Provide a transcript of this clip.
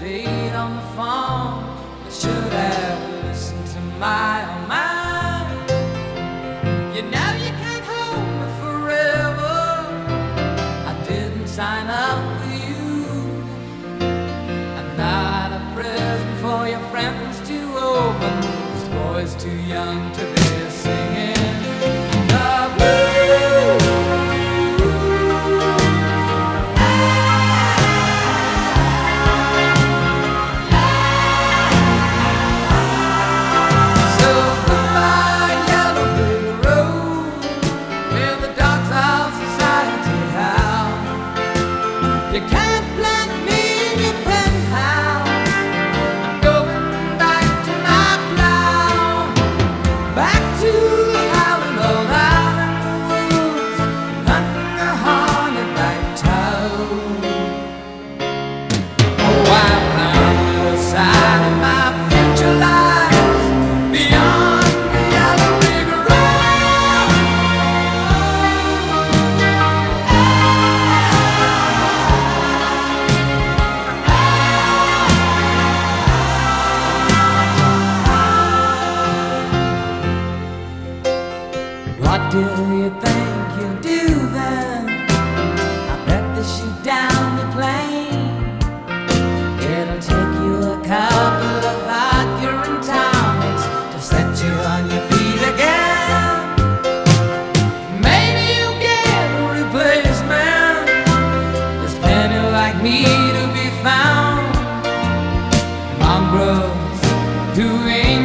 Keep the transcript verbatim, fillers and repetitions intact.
stayed on the phone. I should have listened to my own mind. You know you can't hold me forever. I didn't sign up with you. I'm not a present for your friends to open. This boy's too young to be singing the blues. You can't plant me in your penthouse. I'm going back to my plow, back to the howling old island woods, hunting a hornet-back toad. Oh, I found the other side of my future lies beyond the yellow brick road. What do you think you'll do then? I bet they shoot down the plane. It'll take you a couple of hot-urine tonics to set you on your feet again. Maybe you'll get a replacement. There's plenty like me to be found. Mongrels who ain't